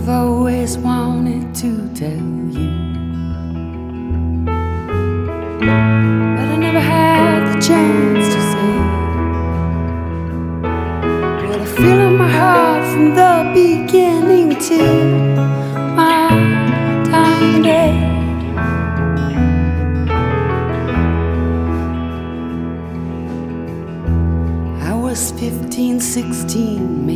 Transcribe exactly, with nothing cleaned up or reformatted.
I've always wanted to tell you, but I never had the chance to say what I feel in my heart from the beginning to my dying day. I was fifteen, sixteen, maybe